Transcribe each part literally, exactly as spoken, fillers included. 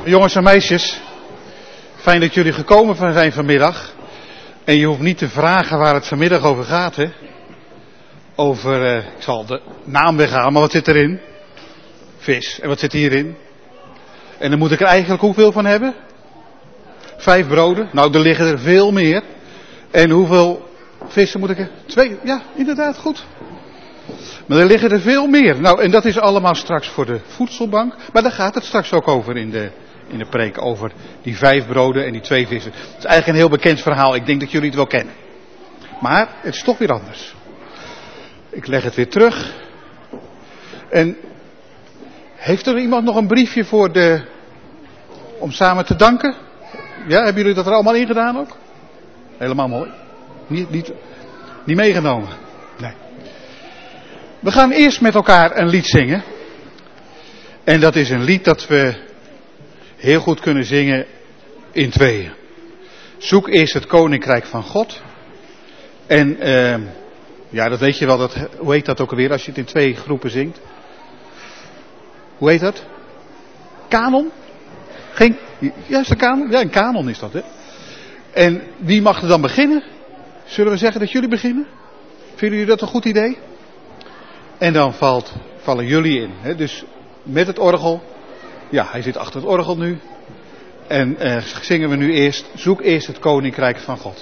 Jongens en meisjes, fijn dat jullie gekomen zijn vanmiddag. En je hoeft niet te vragen waar het vanmiddag over gaat, hè. Over, uh, ik zal de naam weghalen, maar wat zit erin? Vis. En wat zit hierin? En dan moet ik er eigenlijk hoeveel van hebben? Vijf broden. Nou, er liggen er veel meer. En hoeveel vissen moet ik er? Twee. Ja, inderdaad, goed. Maar er liggen er veel meer. Nou, en dat is allemaal straks voor de voedselbank. Maar daar gaat het straks ook over in de, in de preek. Over die vijf broden en die twee vissen. Het is eigenlijk een heel bekend verhaal. Ik denk dat jullie het wel kennen. Maar het is toch weer anders. Ik leg het weer terug. En heeft er iemand nog een briefje voor de, om samen te danken? Ja, hebben jullie dat er allemaal in gedaan ook? Helemaal mooi. Niet, niet, niet meegenomen. Nee. We gaan eerst met elkaar een lied zingen. En dat is een lied dat we heel goed kunnen zingen in tweeën. Zoek eerst het koninkrijk van God. En uh, ja, dat weet je wel. Dat, hoe heet dat ook alweer als je het in twee groepen zingt? Hoe heet dat? Kanon? Geen, juist een kanon? Ja, een kanon is dat, hè. En wie mag er dan beginnen? Zullen we zeggen dat jullie beginnen? Vinden jullie dat een goed idee? En dan valt, vallen jullie in. Hè? Dus met het orgel. Ja, hij zit achter het orgel nu. En uh, zingen we nu eerst. Zoek eerst het koninkrijk van God.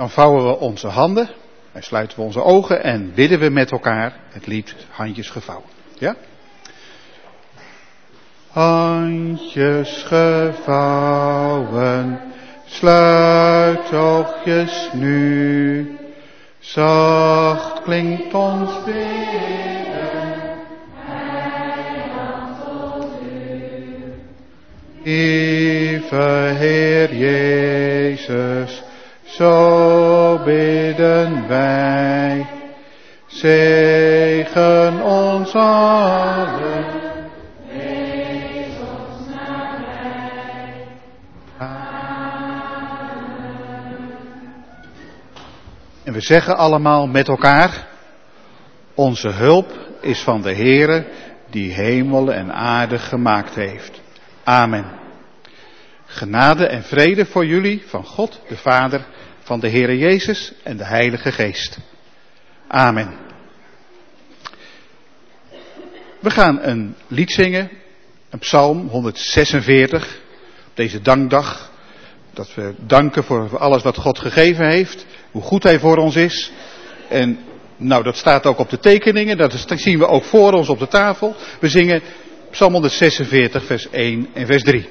Dan vouwen we onze handen en sluiten we onze ogen en bidden we met elkaar het lied Handjes gevouwen. Ja? Handjes gevouwen, sluit oogjes nu. Zacht klinkt ons bidden, heiland tot u. Lieve Heer Jezus, zo bidden wij. Zegen ons allen, wees ons nabij. En we zeggen allemaal met elkaar, onze hulp is van de Heere die hemel en aarde gemaakt heeft. Amen. Genade en vrede voor jullie van God de Vader, van de Heere Jezus en de Heilige Geest. Amen. We gaan een lied zingen, een psalm honderdzesenveertig, op deze dankdag. Dat we danken voor alles wat God gegeven heeft, hoe goed Hij voor ons is. En nou, dat staat ook op de tekeningen, dat zien we ook voor ons op de tafel. We zingen psalm honderdzesenveertig, vers één en vers drie.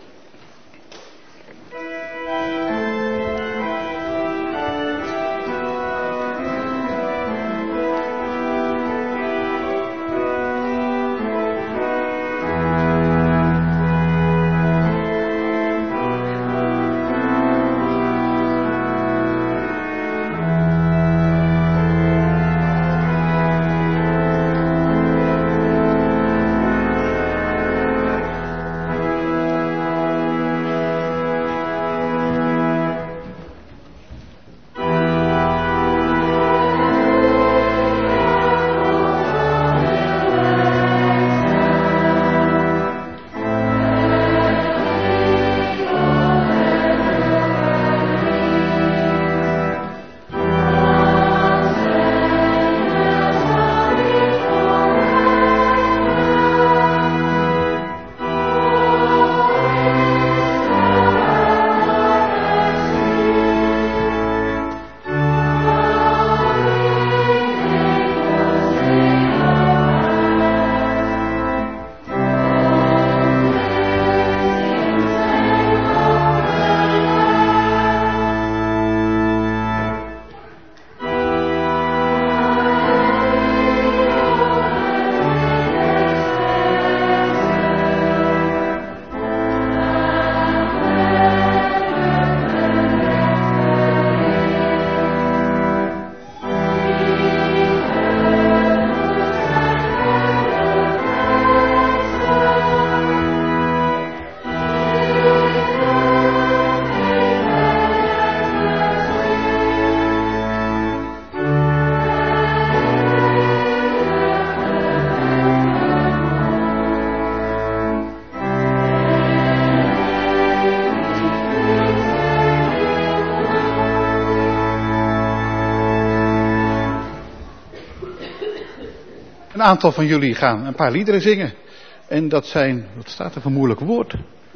Een aantal van jullie gaan een paar liederen zingen. En dat zijn, wat staat er voor moeilijk woord?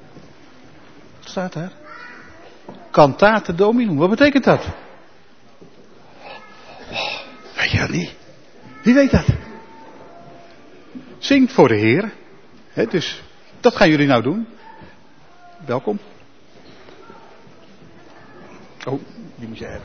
Wat staat daar? Cantate Dominum, wat betekent dat? Oh, weet je dat niet? Wie weet dat? Zingt voor de Heer. He, dus dat gaan jullie nou doen. Welkom. Oh, die moet je hebben.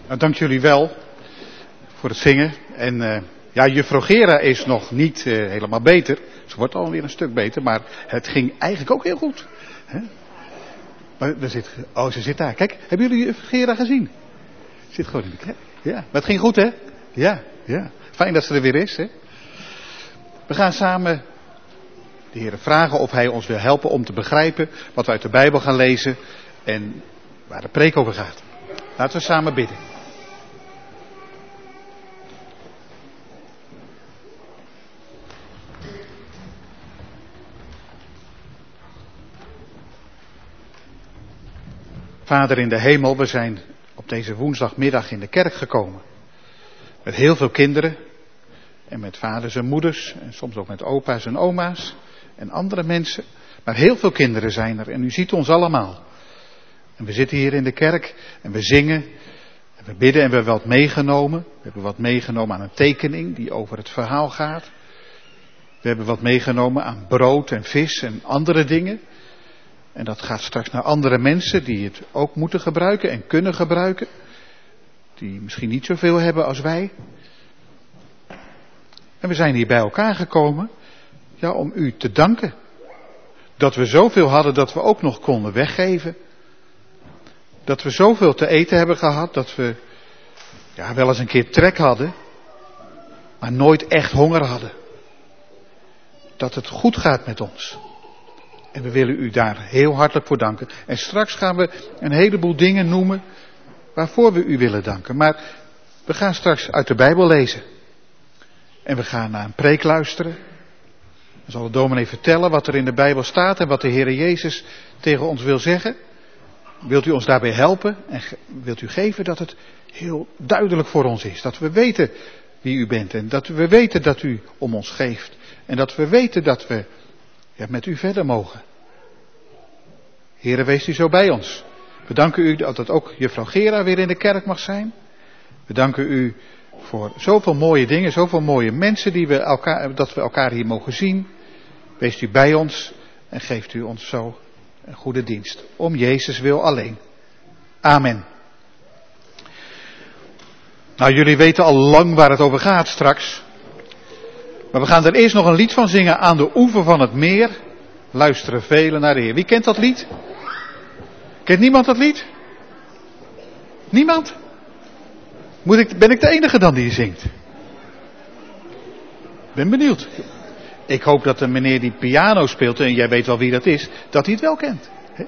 Nou, dank jullie wel voor het zingen. En uh, ja, juffrouw Gera is nog niet uh, helemaal beter. Ze wordt alweer een stuk beter, maar het ging eigenlijk ook heel goed. Hè? Maar er zit, oh, ze zit daar. Kijk, hebben jullie juffrouw Gera gezien? Ze zit gewoon in de kerk. Ja, maar het ging goed, hè? Ja, ja. Fijn dat ze er weer is, hè? We gaan samen de Heer vragen of Hij ons wil helpen om te begrijpen wat we uit de Bijbel gaan lezen en waar de preek over gaat. Laten we samen bidden. Vader in de hemel, we zijn op deze woensdagmiddag in de kerk gekomen. Met heel veel kinderen. En met vaders en moeders. En soms ook met opa's en oma's. En andere mensen. Maar heel veel kinderen zijn er. En u ziet ons allemaal. En we zitten hier in de kerk. En we zingen. En we bidden. En we hebben wat meegenomen. We hebben wat meegenomen aan een tekening die over het verhaal gaat. We hebben wat meegenomen aan brood en vis en andere dingen. En dat gaat straks naar andere mensen die het ook moeten gebruiken en kunnen gebruiken. Die misschien niet zoveel hebben als wij. En we zijn hier bij elkaar gekomen, ja, om u te danken. Dat we zoveel hadden dat we ook nog konden weggeven. Dat we zoveel te eten hebben gehad, dat we ja, wel eens een keer trek hadden, maar nooit echt honger hadden. Dat het goed gaat met ons. En we willen u daar heel hartelijk voor danken. En straks gaan we een heleboel dingen noemen waarvoor we u willen danken. Maar we gaan straks uit de Bijbel lezen. En we gaan naar een preek luisteren. Dan zal de dominee vertellen wat er in de Bijbel staat en wat de Heere Jezus tegen ons wil zeggen. Wilt u ons daarbij helpen en wilt u geven dat het heel duidelijk voor ons is. Dat we weten wie u bent en dat we weten dat u om ons geeft. En dat we weten dat we ja, met u verder mogen. Heere, wees u zo bij ons. We danken u dat het ook juffrouw Gera weer in de kerk mag zijn. We danken u voor zoveel mooie dingen, zoveel mooie mensen die we elkaar, dat we elkaar hier mogen zien. Wees u bij ons en geeft u ons zo een goede dienst. Om Jezus wil alleen. Amen. Nou, jullie weten al lang waar het over gaat straks. Maar we gaan er eerst nog een lied van zingen aan de oever van het meer. Luisteren velen naar de Heer. Wie kent dat lied? Kent niemand dat lied? Niemand? Moet ik, ben ik de enige dan die zingt? Ben benieuwd. Ik hoop dat de meneer die piano speelt, en jij weet wel wie dat is, dat hij het wel kent. He?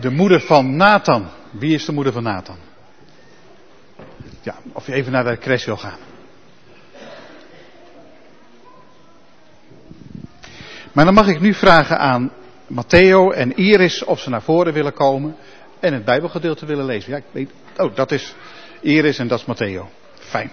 de moeder van Nathan. Wie is de moeder van Nathan? Ja, of je even naar de crash wil gaan. Maar dan mag ik nu vragen aan Matteo en Iris of ze naar voren willen komen en het Bijbelgedeelte willen lezen. Ja, ik weet, oh, dat is Iris en dat is Matteo. Fijn.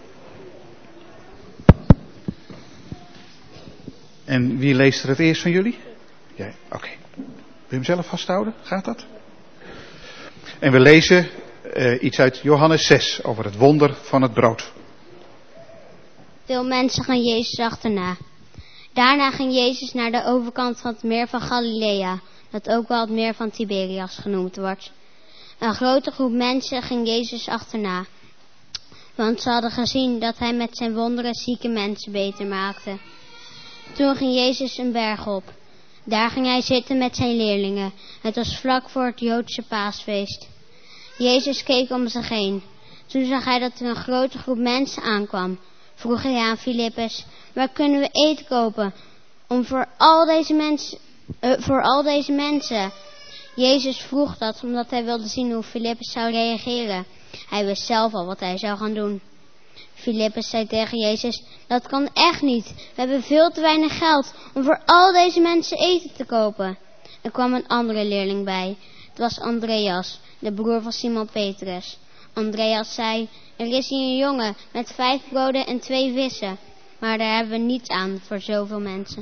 En wie leest er het eerst van jullie? Jij, oké. Okay. Wil je hem zelf vasthouden? Gaat dat? En we lezen uh, iets uit Johannes zes over het wonder van het brood. Veel mensen gaan Jezus achterna. Daarna ging Jezus naar de overkant van het meer van Galilea, dat ook wel het meer van Tiberias genoemd wordt. Een grote groep mensen ging Jezus achterna, want ze hadden gezien dat hij met zijn wonderen zieke mensen beter maakte. Toen ging Jezus een berg op. Daar ging hij zitten met zijn leerlingen. Het was vlak voor het Joodse paasfeest. Jezus keek om zich heen. Toen zag hij dat er een grote groep mensen aankwam. Vroeg hij aan Filippus: waar kunnen we eten kopen om voor al deze mensen, uh, voor al deze mensen? Jezus vroeg dat omdat hij wilde zien hoe Filippus zou reageren. Hij wist zelf al wat hij zou gaan doen. Filippus zei tegen Jezus: dat kan echt niet. We hebben veel te weinig geld om voor al deze mensen eten te kopen. Er kwam een andere leerling bij. Het was Andreas, de broer van Simon Petrus. Andreas zei: er is hier een jongen met vijf broden en twee vissen. Maar daar hebben we niets aan voor zoveel mensen.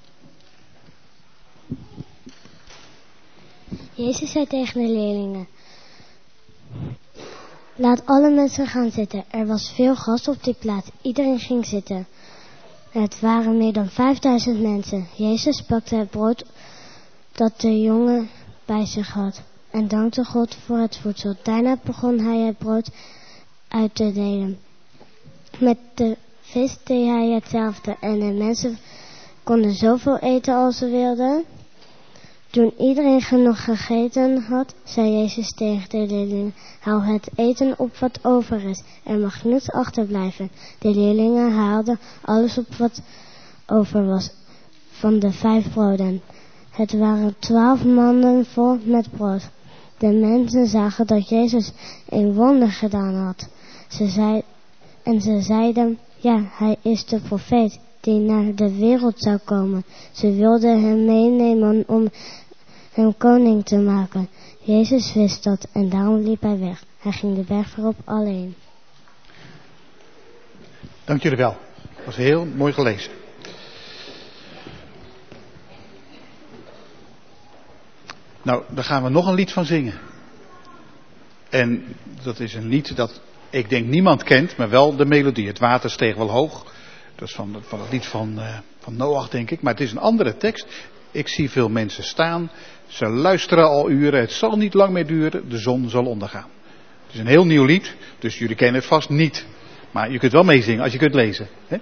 Jezus zei tegen de leerlingen: laat alle mensen gaan zitten. Er was veel gas op die plaats. Iedereen ging zitten. Het waren meer dan vijfduizend mensen. Jezus pakte het brood dat de jongen bij zich had en dankte God voor het voedsel. Daarna begon hij het brood uit te delen. Met de vis deed hij hetzelfde en de mensen konden zoveel eten als ze wilden. Toen iedereen genoeg gegeten had, zei Jezus tegen de leerlingen: haal het eten op wat over is. Er mag niets achterblijven. De leerlingen haalden alles op wat over was van de vijf broden. Het waren twaalf manden vol met brood. De mensen zagen dat Jezus een wonder gedaan had. Ze zei, en ze zeiden: ja, hij is de profeet die naar de wereld zou komen. Ze wilden hem meenemen om hem koning te maken. Jezus wist dat en daarom liep hij weg. Hij ging de berg weer op alleen. Dank jullie wel. Dat was heel mooi gelezen. Nou, daar gaan we nog een lied van zingen. En dat is een lied dat ik denk niemand kent, maar wel de melodie. Het water steeg wel hoog. Dat is van, van het lied van, uh, van Noach, denk ik. Maar het is een andere tekst. Ik zie veel mensen staan. Ze luisteren al uren. Het zal niet lang meer duren. De zon zal ondergaan. Het is een heel nieuw lied. Dus jullie kennen het vast niet. Maar je kunt wel meezingen als je kunt lezen. Hè?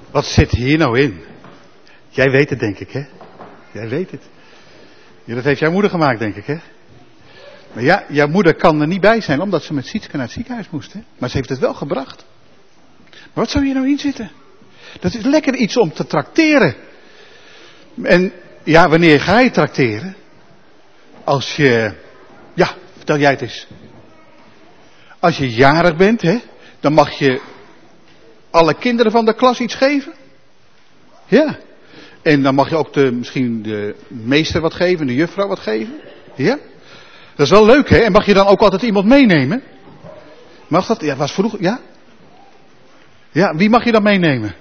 Wat zit hier nou in? Jij weet het, denk ik, hè? Jij weet het. Ja, dat heeft jouw moeder gemaakt, denk ik, hè? Maar ja, jouw moeder kan er niet bij zijn, omdat ze met Sietske naar het ziekenhuis moest, hè? Maar ze heeft het wel gebracht. Maar wat zou hier nou in zitten? Dat is lekker iets om te trakteren. En ja, wanneer ga je trakteren? Als je... Ja, vertel jij het eens. Als je jarig bent, hè, dan mag je alle kinderen van de klas iets geven. Ja. En dan mag je ook de, misschien de meester wat geven, de juffrouw wat geven. Ja. Dat is wel leuk, hè? En mag je dan ook altijd iemand meenemen? Mag dat? Ja, was vroeger, ja? Ja, wie mag je dan meenemen?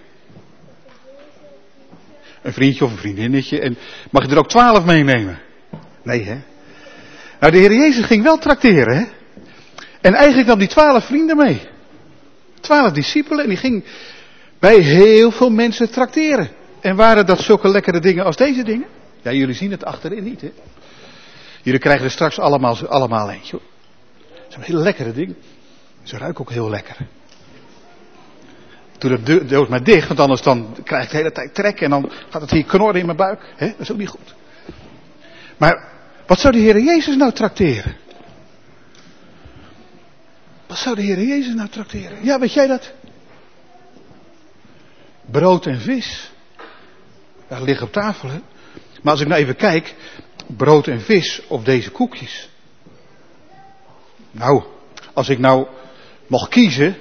Een vriendje of een vriendinnetje. En mag je er ook twaalf meenemen? Nee, hè? Nou, de Heer Jezus ging wel trakteren, hè? En eigenlijk nam die twaalf vrienden mee. Twaalf discipelen. En die ging bij heel veel mensen trakteren. En waren dat zulke lekkere dingen als deze dingen? Ja, jullie zien het achterin niet, hè? Jullie krijgen er straks allemaal, allemaal eentje, hoor. Het zijn hele lekkere dingen. Ze ruiken ook heel lekker. Doe de deur maar dicht, want anders dan krijg ik de hele tijd trek en dan gaat het hier knorren in mijn buik. Hè? Dat is ook niet goed. Maar wat zou de Heer Jezus nou trakteren? Wat zou de Heer Jezus nou trakteren? Ja, weet jij dat? Brood en vis. Dat ligt op tafel, hè? Maar als ik nou even kijk, brood en vis of deze koekjes. Nou, als ik nou mocht kiezen.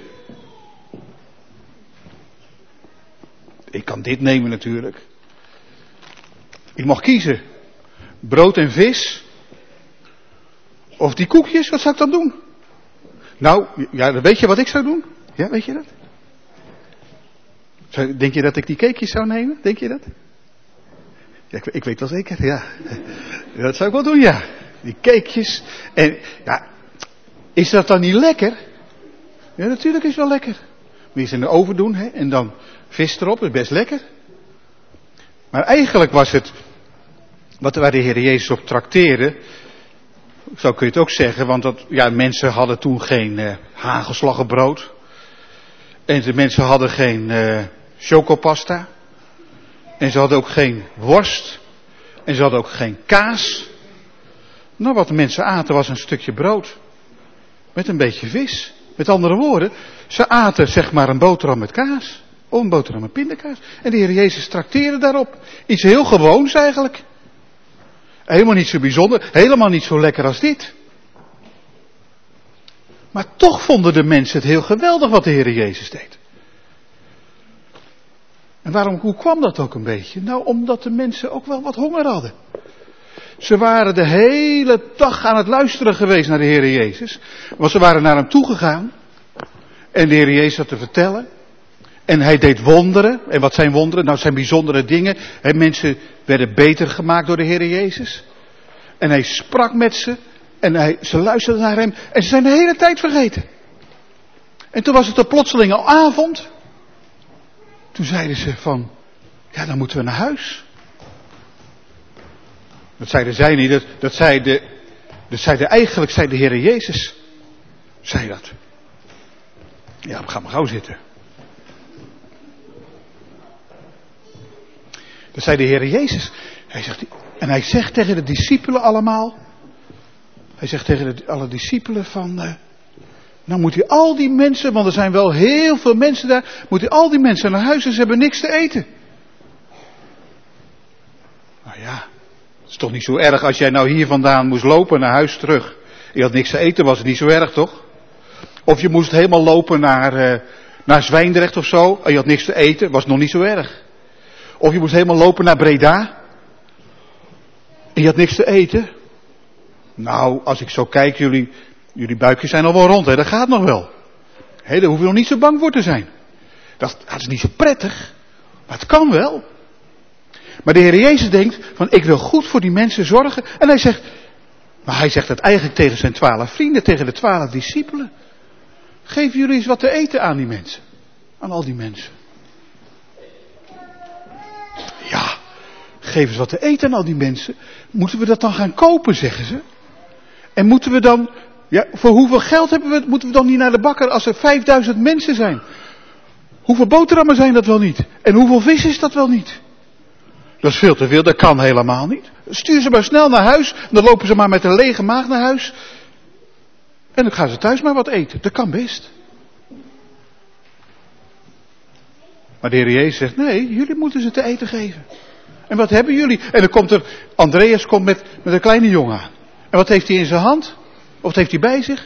Ik kan dit nemen natuurlijk. Ik mag kiezen. Brood en vis. Of die koekjes, wat zou ik dan doen? Nou, ja, weet je wat ik zou doen? Ja, weet je dat? Zou, denk je dat ik die cakejes zou nemen? Denk je dat? Ja, ik, ik weet wel zeker, ja. Dat zou ik wel doen, ja. Die cakejes. En, ja, is dat dan niet lekker? Ja, natuurlijk is het wel lekker. Moet je ze in de oven doen, hè? En dan vis erop, dat is best lekker. Maar eigenlijk was het, wat waar de Heer Jezus op trakteerde, zo kun je het ook zeggen, want dat, ja, mensen hadden toen geen uh, hagelslaggenbrood. En de mensen hadden geen uh, chocopasta. En ze hadden ook geen worst. En ze hadden ook geen kaas. Nou, wat de mensen aten was een stukje brood. Met een beetje vis. Met andere woorden, ze aten zeg maar een boterham met kaas. Of een boterham met pindakaas. En de Heer Jezus trakteerde daarop. Iets heel gewoons eigenlijk. Helemaal niet zo bijzonder. Helemaal niet zo lekker als dit. Maar toch vonden de mensen het heel geweldig wat de Heer Jezus deed. En waarom, hoe kwam dat ook een beetje? Nou, omdat de mensen ook wel wat honger hadden. Ze waren de hele dag aan het luisteren geweest naar de Heer Jezus. Want ze waren naar hem toegegaan. En de Heer Jezus had te vertellen. En hij deed wonderen. En wat zijn wonderen? Nou, het zijn bijzondere dingen. En mensen werden beter gemaakt door de Heer Jezus. En hij sprak met ze. En hij, ze luisterden naar hem. En ze zijn de hele tijd vergeten. En toen was het er plotseling al avond. Toen zeiden ze van, ja, dan moeten we naar huis. Dat zeiden zij niet, dat, dat zei de, dat zei de, eigenlijk zei de Heer Jezus, zei dat. Ja, ga maar gauw zitten. Dat zei de Heer Jezus. Hij zegt, en hij zegt tegen de discipelen allemaal, hij zegt tegen de, alle discipelen van, uh, nou moet u al die mensen, want er zijn wel heel veel mensen daar, moet u al die mensen naar huis en ze hebben niks te eten. Nou ja, het is toch niet zo erg als jij nou hier vandaan moest lopen naar huis terug. Je had niks te eten, was het niet zo erg toch? Of je moest helemaal lopen naar, uh, naar Zwijndrecht of zo en je had niks te eten, was nog niet zo erg. Of je moest helemaal lopen naar Breda en je had niks te eten. Nou, als ik zo kijk, jullie, jullie buikjes zijn al wel rond, hè? Dat gaat nog wel. Hè, daar hoef je nog niet zo bang voor te zijn. Dat, dat is niet zo prettig, maar het kan wel. Maar de Heer Jezus denkt van, ik wil goed voor die mensen zorgen. En hij zegt, maar hij zegt het eigenlijk tegen zijn twaalf vrienden, tegen de twaalf discipelen. Geef jullie eens wat te eten aan die mensen. Aan al die mensen. Ja, geef eens wat te eten aan al die mensen. Moeten we dat dan gaan kopen, zeggen ze? En moeten we dan, ja, voor hoeveel geld hebben we, moeten we dan niet naar de bakker als er vijfduizend mensen zijn? Hoeveel boterhammen zijn dat wel niet? En hoeveel vis is dat wel niet? Dat is veel te veel, dat kan helemaal niet. Stuur ze maar snel naar huis, dan lopen ze maar met een lege maag naar huis. En dan gaan ze thuis maar wat eten, dat kan best. Maar de Heer Jezus zegt, nee, jullie moeten ze te eten geven. En wat hebben jullie? En dan komt er, Andreas komt met, met een kleine jongen aan. En wat heeft hij in zijn hand? Of wat heeft hij bij zich?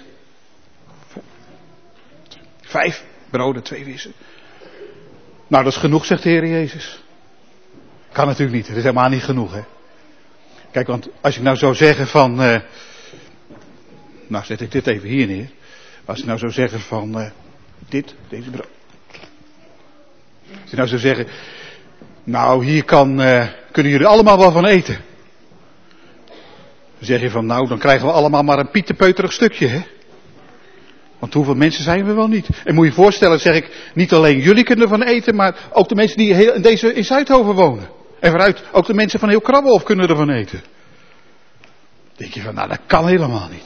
Vijf broden, twee vissen. Nou, dat is genoeg, zegt de Heer Jezus. Kan natuurlijk niet, dat is helemaal niet genoeg, hè. Kijk, want als ik nou zou zeggen van, uh, nou zet ik dit even hier neer. Als ik nou zou zeggen van, uh, dit, deze brood. Als ik nou zou zeggen, nou hier kan, uh, kunnen jullie allemaal wel van eten. Dan zeg je van, nou dan krijgen we allemaal maar een pieterpeuterig stukje, hè. Want hoeveel mensen zijn we wel niet? En moet je je voorstellen, zeg ik, niet alleen jullie kunnen ervan eten, maar ook de mensen die heel, in, deze, in Zuidhoven wonen. En vooruit, ook de mensen van heel Krabbelhof kunnen ervan eten. Dan denk je van, nou dat kan helemaal niet.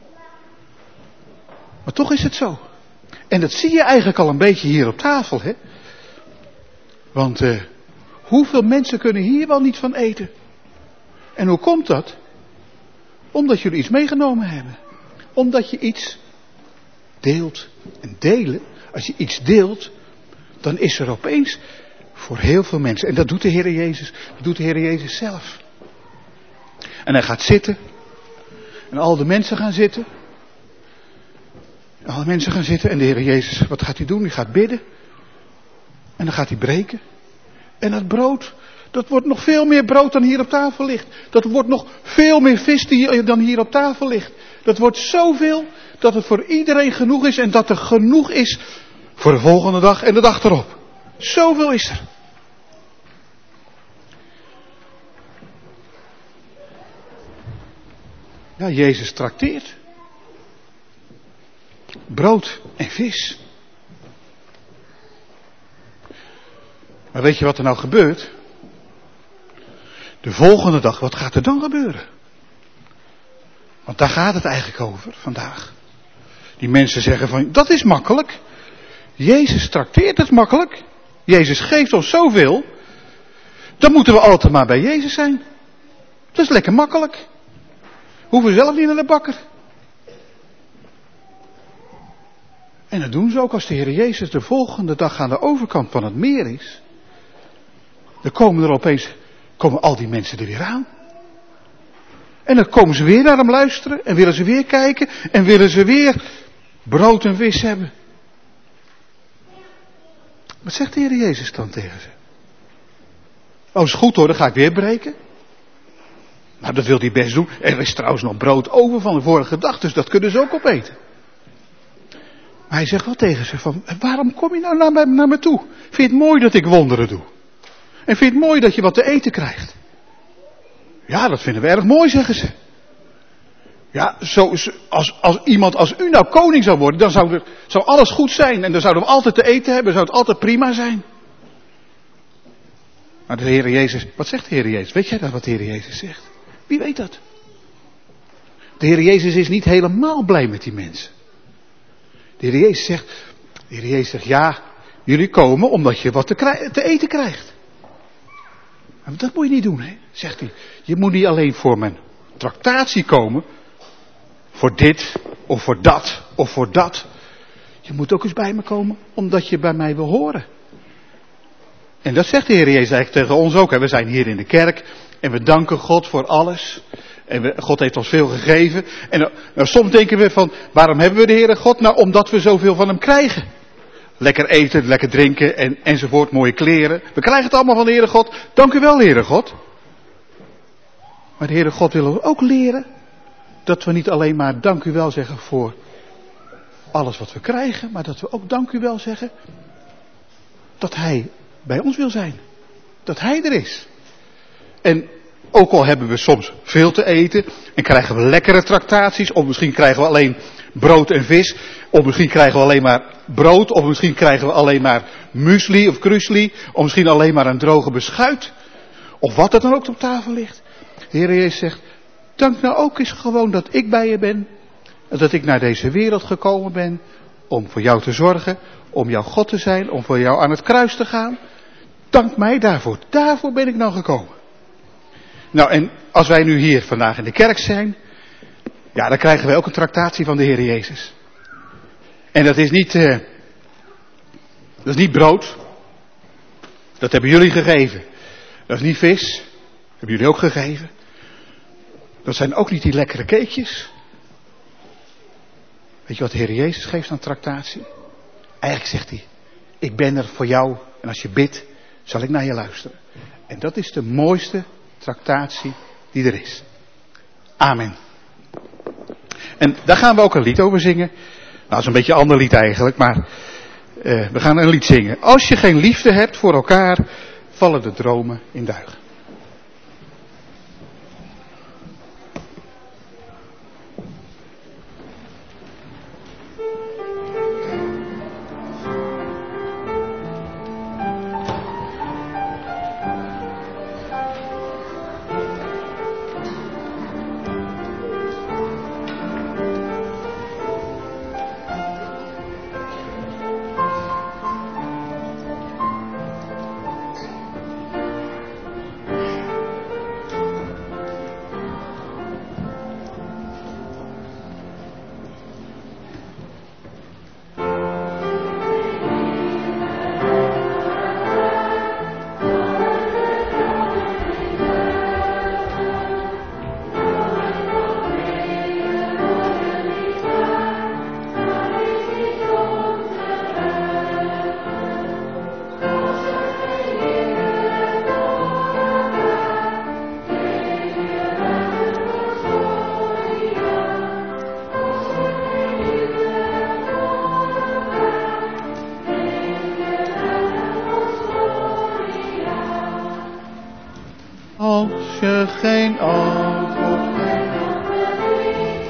Maar toch is het zo. En dat zie je eigenlijk al een beetje hier op tafel, hè. Want uh, hoeveel mensen kunnen hier wel niet van eten? En hoe komt dat? Omdat jullie iets meegenomen hebben. Omdat je iets deelt. En delen, als je iets deelt, dan is er opeens voor heel veel mensen. En dat doet de Heer Jezus. Dat doet de Heer Jezus zelf. En hij gaat zitten. En al de mensen gaan zitten. Alle mensen gaan zitten. En de Heer Jezus, wat gaat hij doen? Hij gaat bidden. En dan gaat hij breken. En dat brood, dat wordt nog veel meer brood dan hier op tafel ligt. Dat wordt nog veel meer vis dan hier op tafel ligt. Dat wordt zoveel dat het voor iedereen genoeg is. En dat er genoeg is voor de volgende dag en de dag erop. Zoveel is er. Ja, Jezus trakteert. Brood en vis. Maar weet je wat er nou gebeurt? De volgende dag, wat gaat er dan gebeuren? Want daar gaat het eigenlijk over vandaag. Die mensen zeggen van, dat is makkelijk. Jezus trakteert het makkelijk. Jezus geeft ons zoveel. Dan moeten we altijd maar bij Jezus zijn. Dat is lekker makkelijk. Hoeven we zelf niet naar de bakker. En dat doen ze ook als de Heer Jezus de volgende dag aan de overkant van het meer is. Dan komen er opeens, komen al die mensen er weer aan. En dan komen ze weer naar hem luisteren. En willen ze weer kijken. En willen ze weer brood en vis hebben. Wat zegt de Heer Jezus dan tegen ze? Oh, is goed hoor, dan ga ik weer breken. Nou, dat wil hij best doen. Er is trouwens nog brood over van de vorige dag, dus dat kunnen ze ook opeten. Maar hij zegt wel tegen ze van, waarom kom je nou naar me, naar me toe? Vind je het mooi dat ik wonderen doe? En vind je het mooi dat je wat te eten krijgt? Ja, dat vinden we erg mooi, zeggen ze. Ja, zo, als, als iemand als u nou koning zou worden, dan zou, er, zou alles goed zijn. En dan zouden we altijd te eten hebben, zou het altijd prima zijn. Maar de Heer Jezus, wat zegt de Heer Jezus? Weet jij dat wat de Heer Jezus zegt? Wie weet dat? De Heer Jezus is niet helemaal blij met die mensen. De Heer Jezus zegt, de Heer Jezus zegt, ja, jullie komen omdat je wat te, krij- te eten krijgt. Maar dat moet je niet doen, hè, zegt hij. Je moet niet alleen voor mijn tractatie komen, voor dit, of voor dat, of voor dat. Je moet ook eens bij me komen, omdat je bij mij wil horen. En dat zegt de Heer Jezus eigenlijk tegen ons ook. Hè. We zijn hier in de kerk en we danken God voor alles. En we, God heeft ons veel gegeven. En nou, soms denken we van, waarom hebben we de Heere God? Nou, omdat we zoveel van hem krijgen. Lekker eten, lekker drinken en, enzovoort, mooie kleren. We krijgen het allemaal van de Heere God. Dank u wel, Heere God. Maar de Heere God wil ook leren dat we niet alleen maar dank u wel zeggen voor alles wat we krijgen. Maar dat we ook dank u wel zeggen dat hij bij ons wil zijn. Dat hij er is. En ook al hebben we soms veel te eten en krijgen we lekkere tractaties, of misschien krijgen we alleen brood en vis, of misschien krijgen we alleen maar brood, of misschien krijgen we alleen maar muesli of krusli, of misschien alleen maar een droge beschuit, of wat er dan ook op tafel ligt. De Heer Jezus zegt, dank nou ook eens gewoon dat ik bij je ben, en dat ik naar deze wereld gekomen ben, om voor jou te zorgen, om jouw God te zijn, om voor jou aan het kruis te gaan. Dank mij daarvoor. Daarvoor ben ik nou gekomen. Nou, en als wij nu hier vandaag in de kerk zijn, ja, dan krijgen wij ook een tractatie van de Heer Jezus. En dat is niet, uh, dat is niet brood. Dat hebben jullie gegeven. Dat is niet vis. Dat hebben jullie ook gegeven. Dat zijn ook niet die lekkere cakejes. Weet je wat de Heer Jezus geeft aan tractatie? Eigenlijk zegt hij, ik ben er voor jou en als je bidt, zal ik naar je luisteren. En dat is de mooiste tractatie die er is. Amen. En daar gaan we ook een lied over zingen. Nou, dat is een beetje een ander lied eigenlijk, maar uh, we gaan een lied zingen. Als je geen liefde hebt voor elkaar, vallen de dromen in duigen. Als je geen antwoord hebt,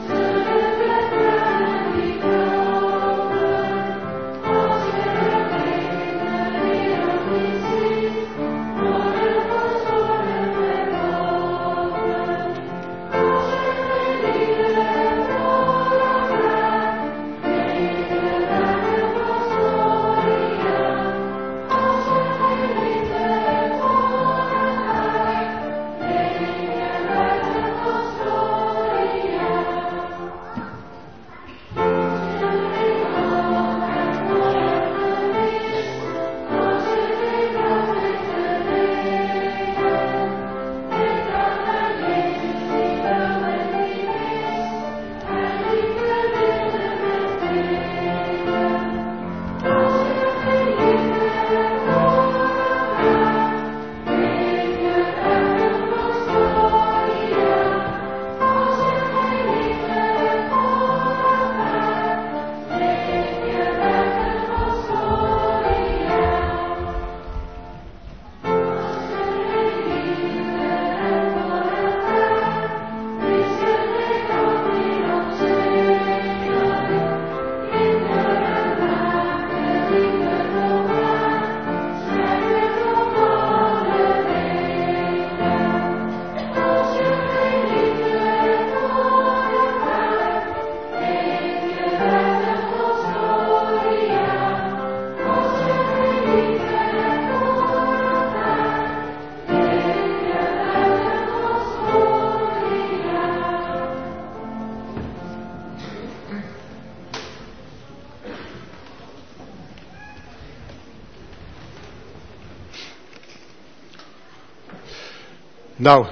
Nou,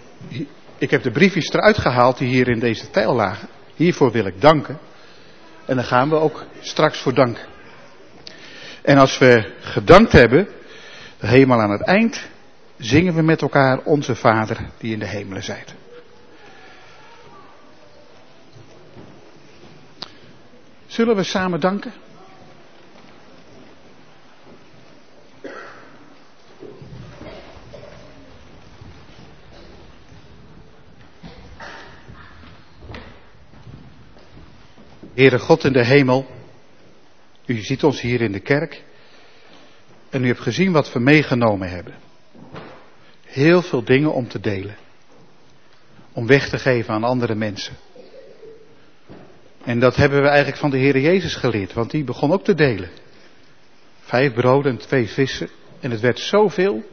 ik heb de briefjes eruit gehaald die hier in deze tijl lagen. Hiervoor wil ik danken. En daar gaan we ook straks voor danken. En als we gedankt hebben, helemaal aan het eind, zingen we met elkaar Onze Vader die in de hemelen zijt. Zullen we samen danken? Heere God in de hemel, u ziet ons hier in de kerk en u hebt gezien wat we meegenomen hebben. Heel veel dingen om te delen, om weg te geven aan andere mensen. En dat hebben we eigenlijk van de Heer Jezus geleerd, want die begon ook te delen. Vijf broden en twee vissen en het werd zoveel.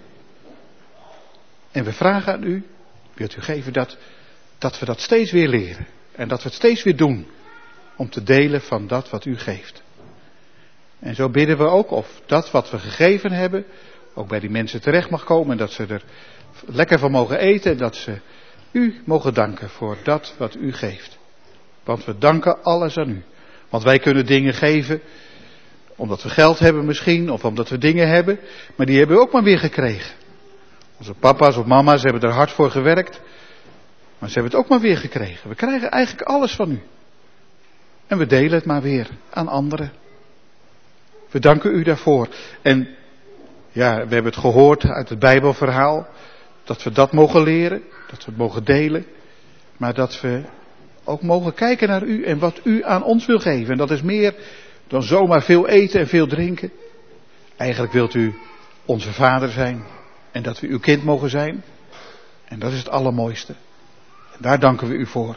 En we vragen aan u, wilt u geven dat, dat we dat steeds weer leren. En dat we het steeds weer doen om te delen van dat wat u geeft. En zo bidden we ook of dat wat we gegeven hebben ook bij die mensen terecht mag komen. En dat ze er lekker van mogen eten en dat ze u mogen danken voor dat wat u geeft. Want we danken alles aan u. Want wij kunnen dingen geven omdat we geld hebben misschien of omdat we dingen hebben. Maar die hebben we ook maar weer gekregen. Onze papa's of mama's hebben er hard voor gewerkt. Maar ze hebben het ook maar weer gekregen. We krijgen eigenlijk alles van u. En we delen het maar weer aan anderen. We danken u daarvoor. En ja, we hebben het gehoord uit het Bijbelverhaal. Dat we dat mogen leren. Dat we het mogen delen. Maar dat we ook mogen kijken naar u en wat u aan ons wil geven. En dat is meer dan zomaar veel eten en veel drinken. Eigenlijk wilt u onze vader zijn. En dat we uw kind mogen zijn. En dat is het allermooiste. En daar danken we u voor.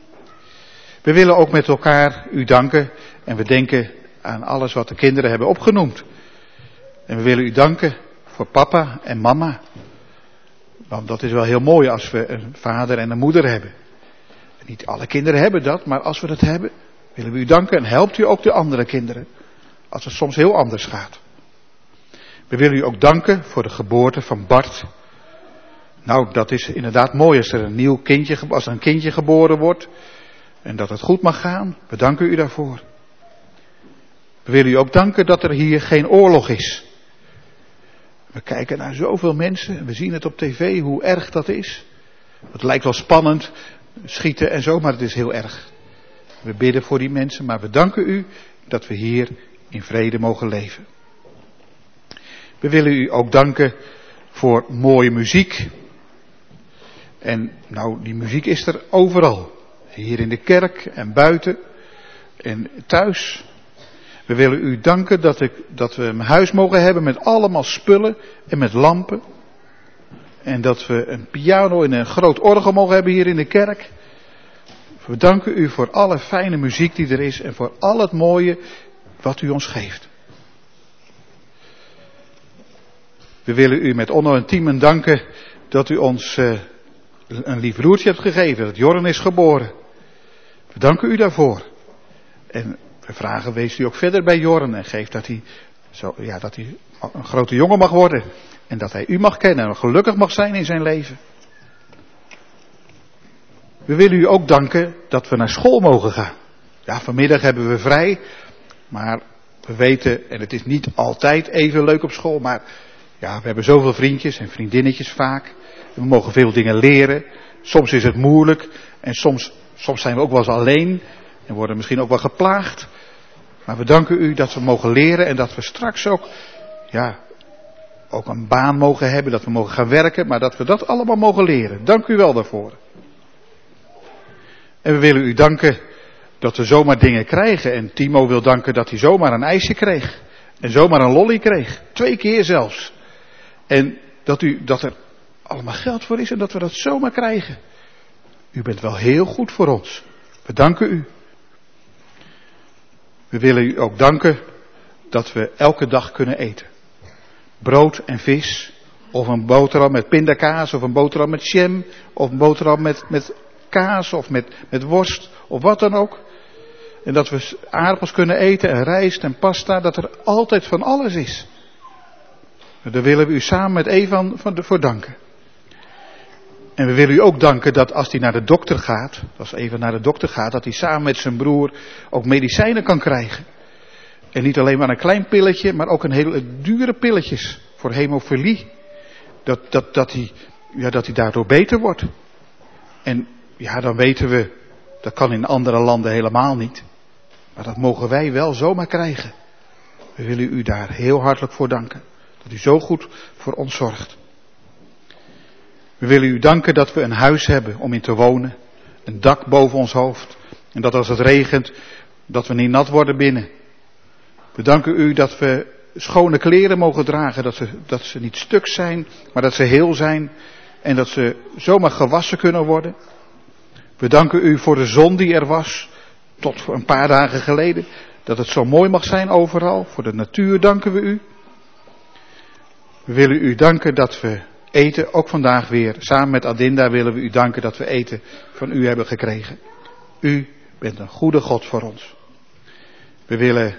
We willen ook met elkaar u danken. En we denken aan alles wat de kinderen hebben opgenoemd. En we willen u danken voor papa en mama. Want dat is wel heel mooi als we een vader en een moeder hebben. En niet alle kinderen hebben dat, maar als we dat hebben, willen we u danken. En helpt u ook de andere kinderen. Als het soms heel anders gaat. We willen u ook danken voor de geboorte van Bart. Nou, dat is inderdaad mooi als er een nieuw kindje, als er een kindje geboren wordt. En dat het goed mag gaan. We danken u daarvoor. We willen u ook danken dat er hier geen oorlog is. We kijken naar zoveel mensen en we zien het op tv hoe erg dat is. Het lijkt wel spannend, schieten en zo, maar het is heel erg. We bidden voor die mensen, maar we danken u dat we hier in vrede mogen leven. We willen u ook danken voor mooie muziek. En nou, die muziek is er overal. Hier in de kerk en buiten en thuis. We willen u danken dat, ik, dat we een huis mogen hebben met allemaal spullen en met lampen. En dat we een piano en een groot orgel mogen hebben hier in de kerk. We danken u voor alle fijne muziek die er is en voor al het mooie wat u ons geeft. We willen u met Onno en Tiemen danken dat u ons uh, een lief broertje hebt gegeven, dat Jorren is geboren. We danken u daarvoor. En we vragen, wees u ook verder bij Jorren en geef dat hij, zo, ja, dat hij een grote jongen mag worden. En dat hij u mag kennen en gelukkig mag zijn in zijn leven. We willen u ook danken dat we naar school mogen gaan. Ja, vanmiddag hebben we vrij. Maar we weten, en het is niet altijd even leuk op school. Maar ja, we hebben zoveel vriendjes en vriendinnetjes vaak. We mogen veel dingen leren. Soms is het moeilijk. En soms, soms zijn we ook wel eens alleen. En worden misschien ook wel geplaagd. Maar we danken u dat we mogen leren. En dat we straks ook, ja, ook een baan mogen hebben. Dat we mogen gaan werken. Maar dat we dat allemaal mogen leren. Dank u wel daarvoor. En we willen u danken dat we zomaar dingen krijgen. En Timo wil danken dat hij zomaar een ijsje kreeg. En zomaar een lolly kreeg. Twee keer zelfs. En dat, u, dat er allemaal geld voor is en dat we dat zomaar krijgen. U bent wel heel goed voor ons. We danken u. We willen u ook danken dat we elke dag kunnen eten. Brood en vis. Of een boterham met pindakaas. Of een boterham met jam. Of een boterham met, met kaas. Of met, met worst. Of wat dan ook. En dat we aardappels kunnen eten en rijst en pasta. Dat er altijd van alles is. Daar willen we u samen met Evan voor danken. En we willen u ook danken dat als hij naar de dokter gaat. Als Evan naar de dokter gaat. Dat hij samen met zijn broer ook medicijnen kan krijgen. En niet alleen maar een klein pilletje. Maar ook een hele dure pilletjes. Voor hemofilie. Dat, dat, dat, hij, ja, dat hij daardoor beter wordt. En ja, dan weten we. Dat kan in andere landen helemaal niet. Maar dat mogen wij wel zomaar krijgen. We willen u daar heel hartelijk voor danken. Dat u zo goed voor ons zorgt. We willen u danken dat we een huis hebben om in te wonen. Een dak boven ons hoofd. En dat als het regent, dat we niet nat worden binnen. We danken u dat we schone kleren mogen dragen. Dat ze, dat ze niet stuk zijn, maar dat ze heel zijn. En dat ze zomaar gewassen kunnen worden. We danken u voor de zon die er was. tot voor een paar dagen geleden. Dat het zo mooi mag zijn overal. Voor de natuur danken we u. We willen u danken dat we eten, ook vandaag weer. Samen met Adinda willen we u danken dat we eten van u hebben gekregen. U bent een goede God voor ons. We willen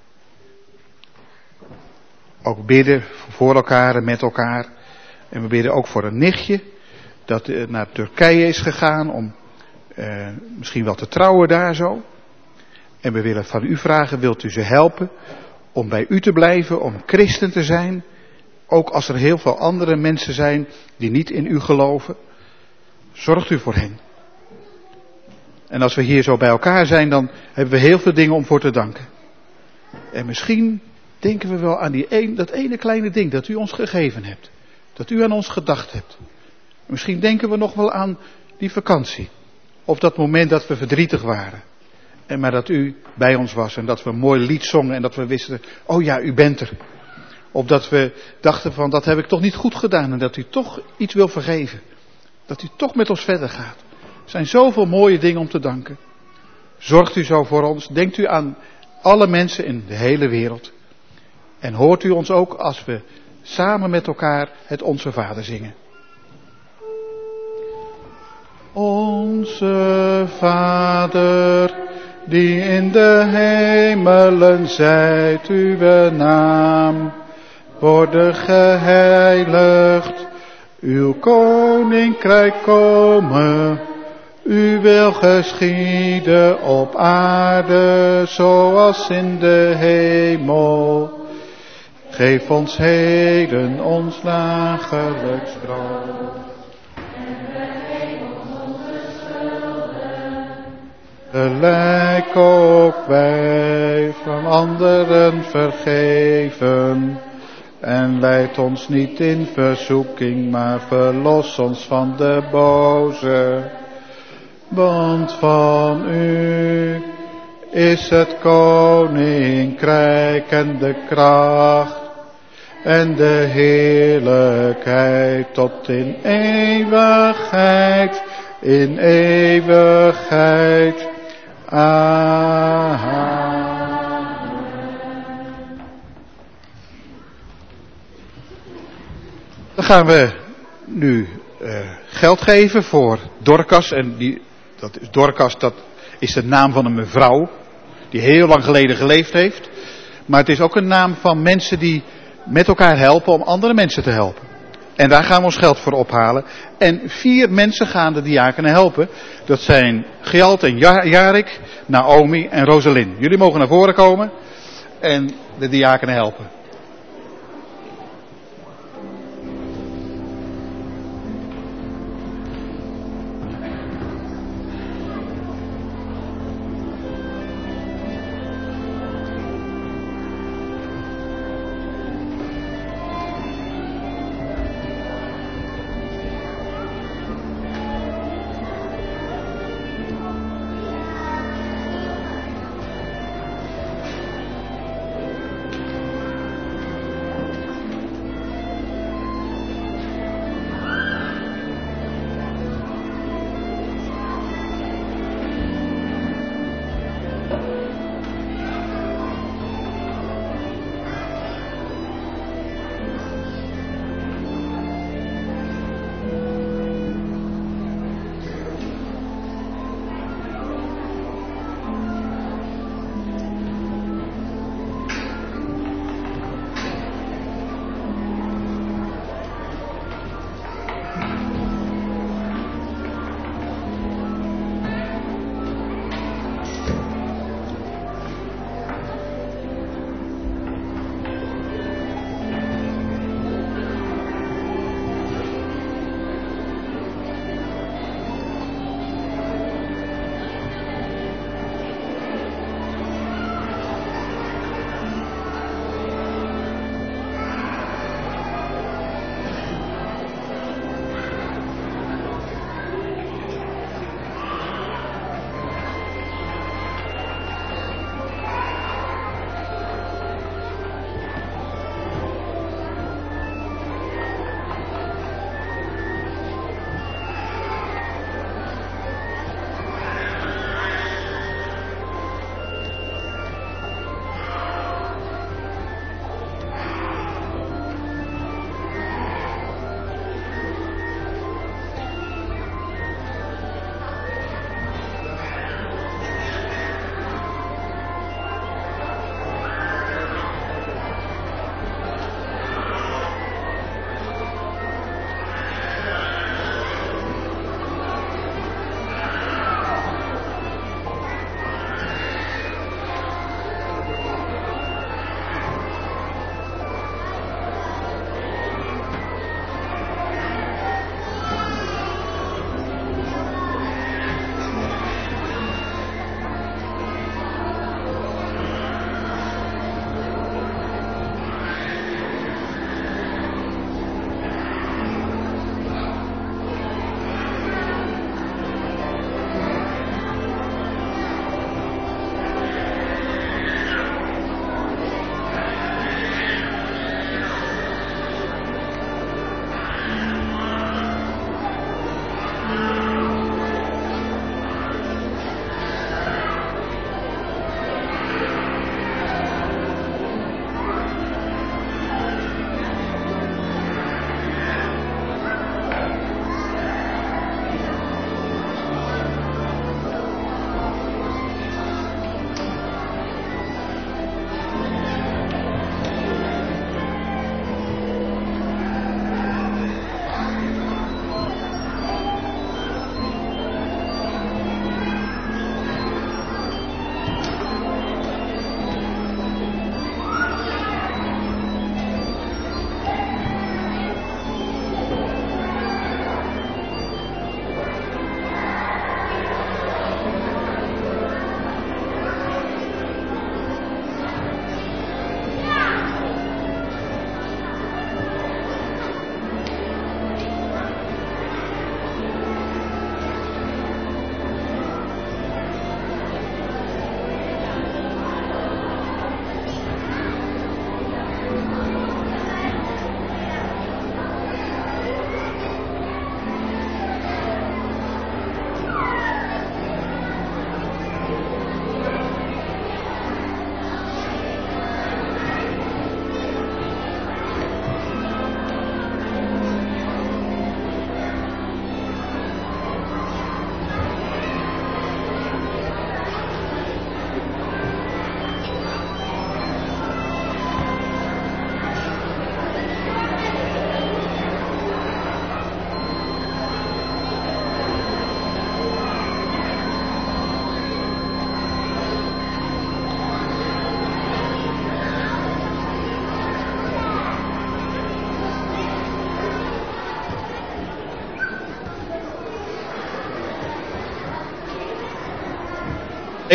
ook bidden voor elkaar en met elkaar. En we bidden ook voor een nichtje dat naar Turkije is gegaan om uh, misschien wel te trouwen daar zo. En we willen van u vragen, wilt u ze helpen om bij u te blijven, om christen te zijn. Ook als er heel veel andere mensen zijn die niet in u geloven. Zorgt u voor hen. En als we hier zo bij elkaar zijn, dan hebben we heel veel dingen om voor te danken. En misschien denken we wel aan die een, dat ene kleine ding dat u ons gegeven hebt. Dat u aan ons gedacht hebt. Misschien denken we nog wel aan die vakantie. Of dat moment dat we verdrietig waren. En maar dat u bij ons was en dat we een mooi lied zongen en dat we wisten, oh ja, u bent er. Of dat we dachten van, dat heb ik toch niet goed gedaan en dat u toch iets wil vergeven. Dat u toch met ons verder gaat. Er zijn zoveel mooie dingen om te danken. Zorgt u zo voor ons. Denkt u aan alle mensen in de hele wereld. En hoort u ons ook als we samen met elkaar het Onze Vader zingen. Onze Vader, die in de hemelen zijt, uw naam worden geheiligd. Uw koninkrijk komen, uw wil geschieden op aarde zoals in de hemel. Geef ons heden ons dagelijks brood. Gelijk ook wij van anderen vergeven. En leid ons niet in verzoeking, maar verlos ons van de boze. Want van u is het koninkrijk en de kracht en de heerlijkheid tot in eeuwigheid, in eeuwigheid. Amen. Dan gaan we nu uh, geld geven voor Dorcas. En die, dat is Dorcas, dat is de naam van een mevrouw die heel lang geleden geleefd heeft. Maar het is ook een naam van mensen die met elkaar helpen om andere mensen te helpen. En daar gaan we ons geld voor ophalen. En vier mensen gaan de diakenen helpen. Dat zijn Gjalt en Jarik, Naomi en Rosalyn. Jullie mogen naar voren komen en de diakenen helpen.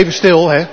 Even stil, hè.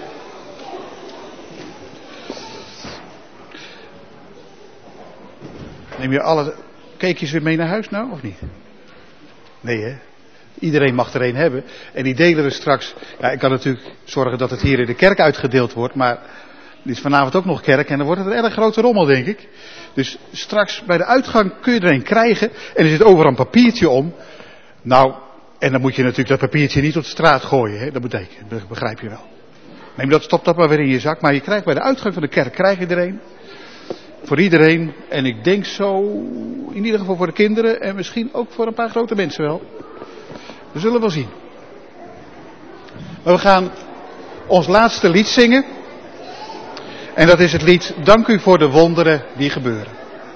Neem je alle cakejes weer mee naar huis nou, of niet? Nee, hè. Iedereen mag er een hebben. En die delen we straks. Ja, ik kan natuurlijk zorgen dat het hier in de kerk uitgedeeld wordt. Maar er is vanavond ook nog kerk. En dan wordt het een erg grote rommel, denk ik. Dus straks bij de uitgang kun je er een krijgen. En er zit overal een papiertje om. Nou, en dan moet je natuurlijk dat papiertje niet op de straat gooien. Hè? Dat betekent, dat begrijp je wel. Neem dat, stop dat maar weer in je zak. Maar je krijgt bij de uitgang van de kerk krijg je er een. Voor iedereen. En ik denk zo, in ieder geval voor de kinderen. En misschien ook voor een paar grote mensen wel. We zullen wel zien. Maar we gaan ons laatste lied zingen. En dat is het lied Dank u voor de wonderen die gebeuren.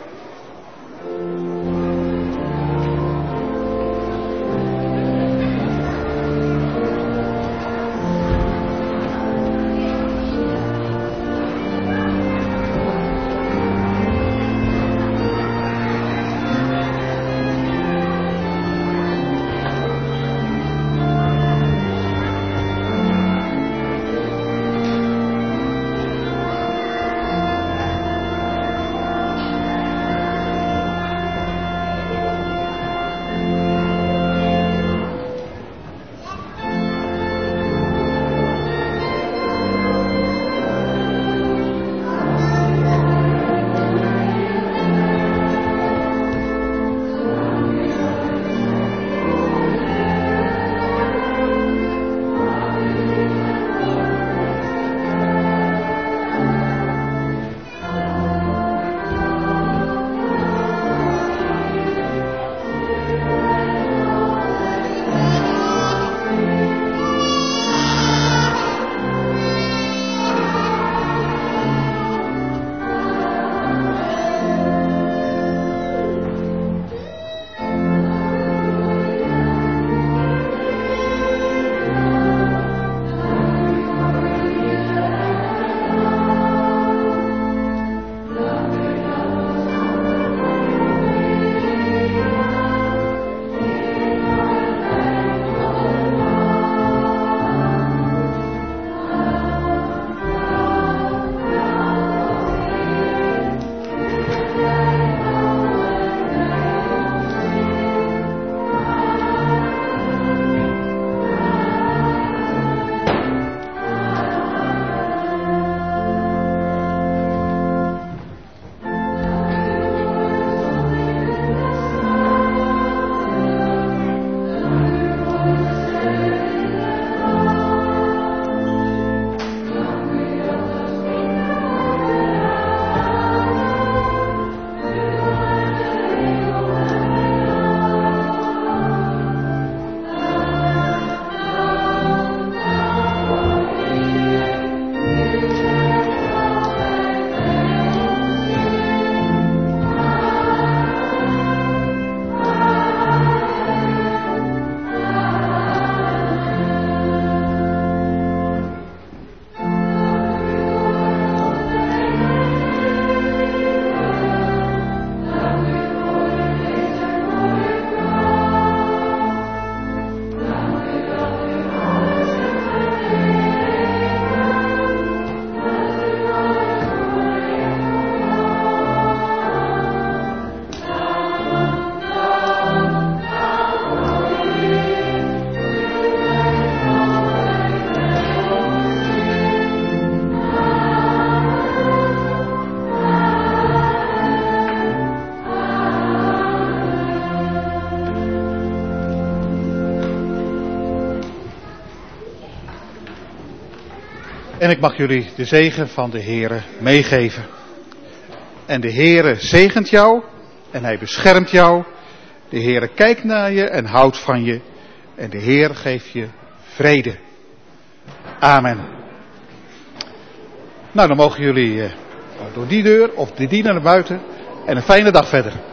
En ik mag jullie de zegen van de Heere meegeven. En de Heere zegent jou en hij beschermt jou. De Heere kijkt naar je en houdt van je. En de Heer geeft je vrede. Amen. Nou, dan mogen jullie uh, door die deur of die die naar buiten. En een fijne dag verder.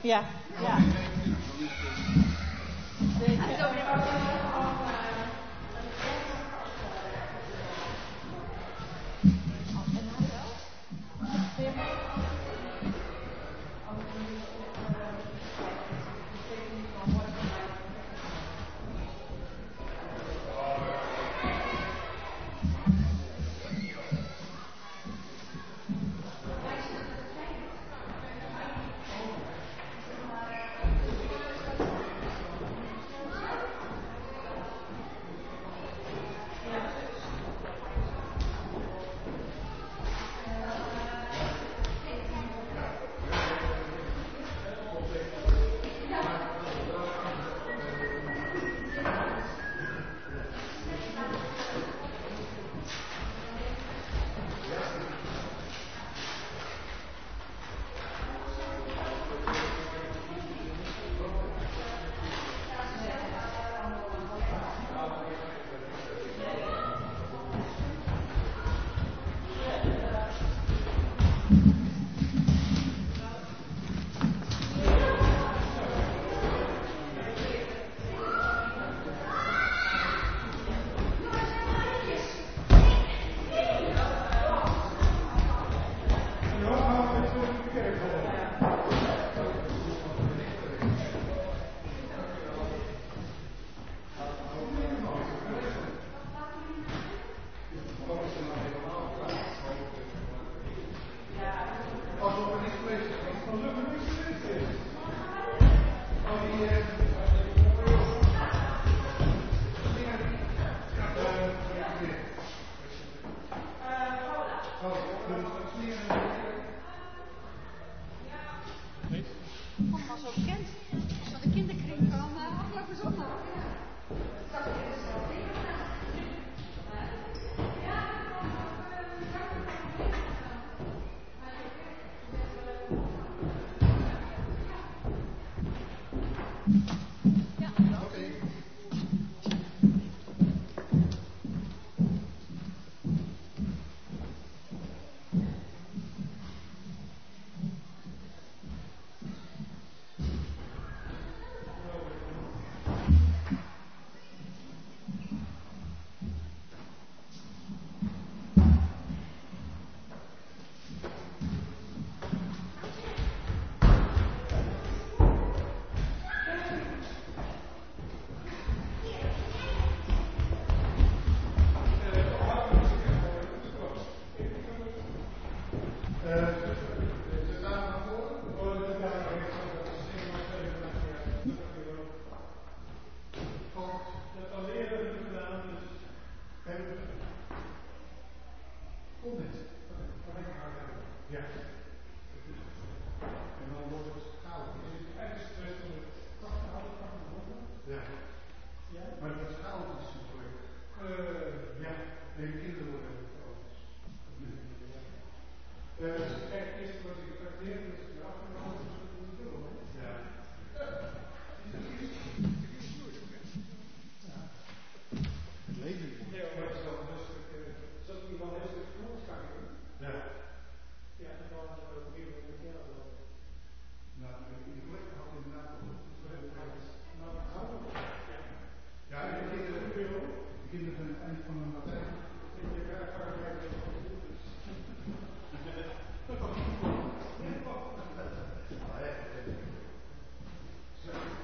Ja, ja.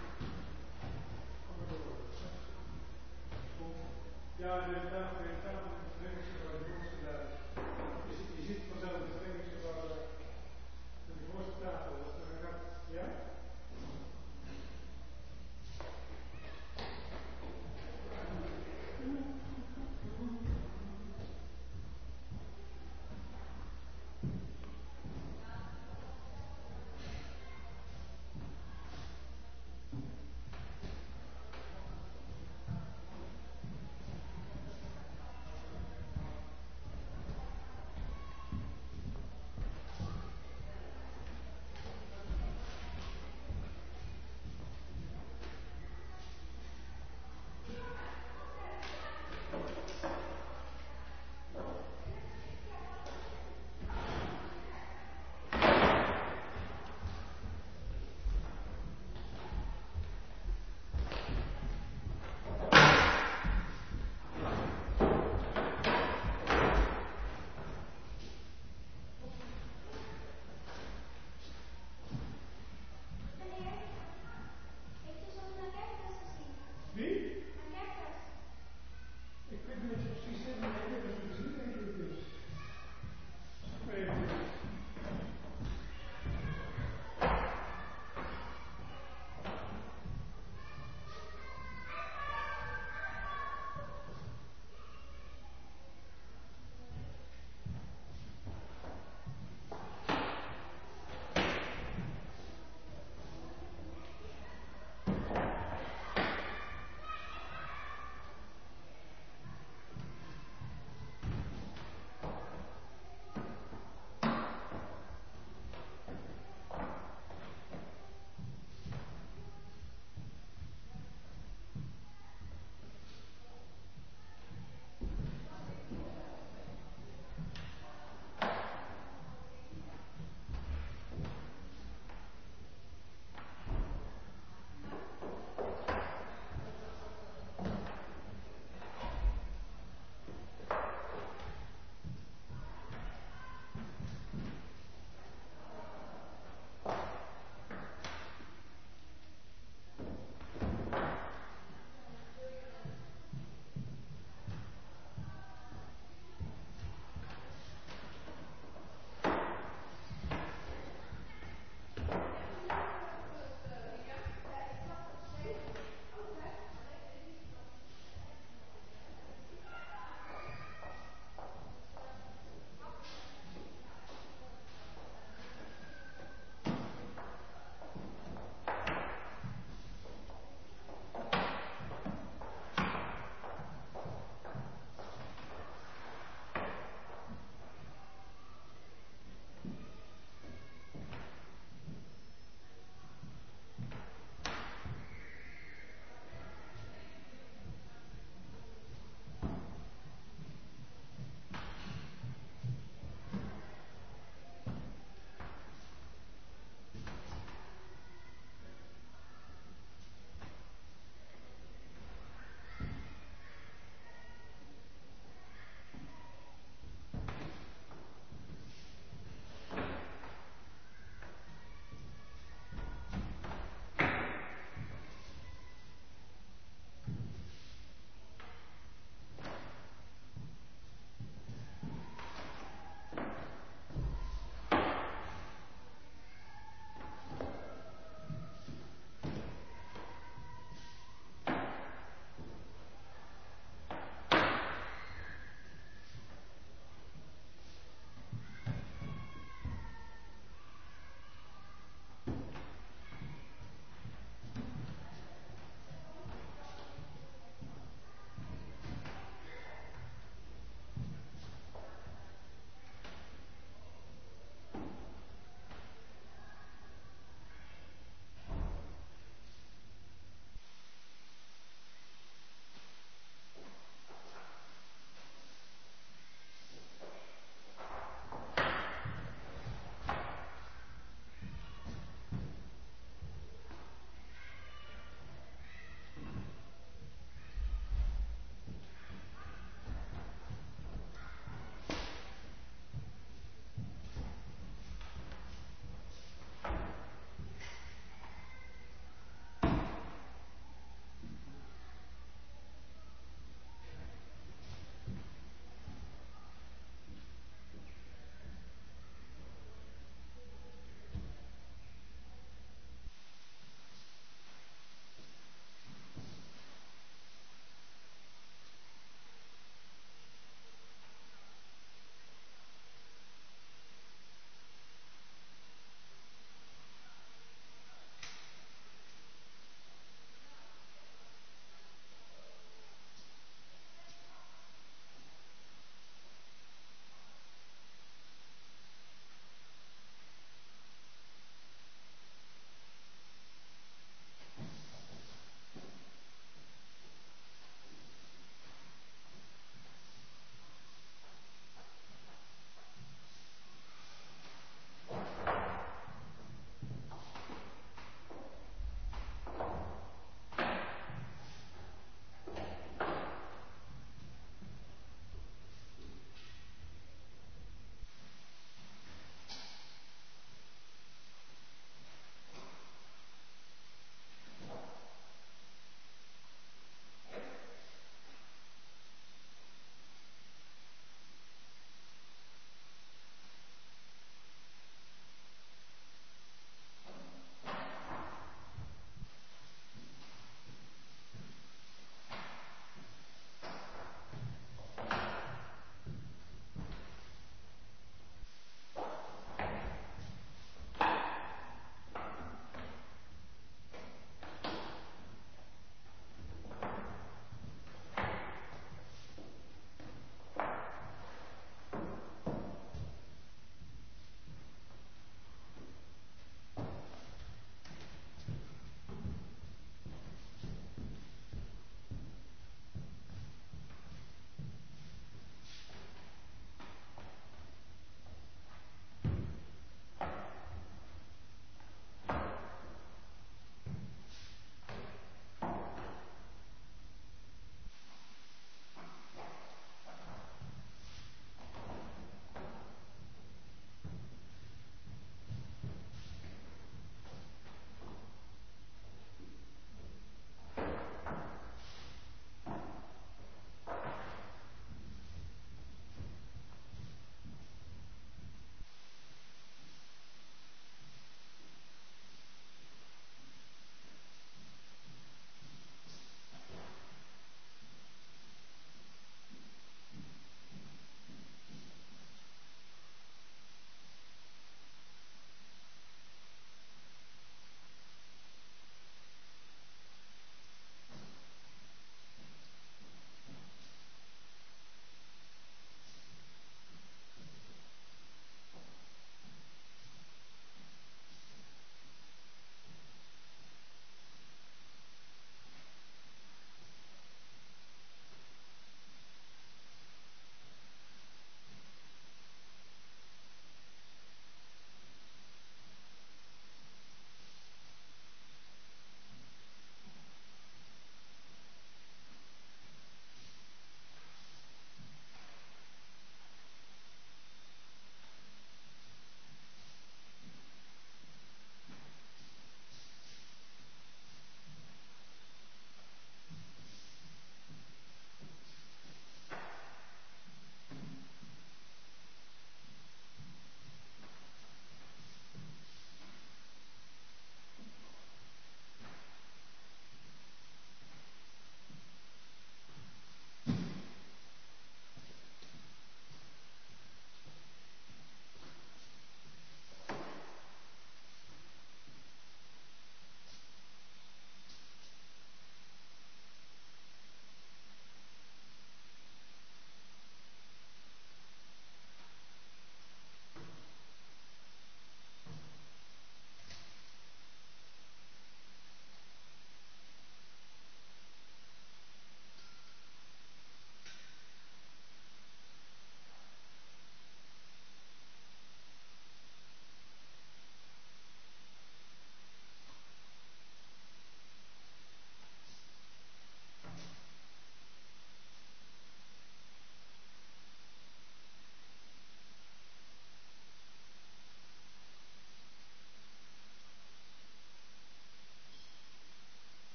Ja, de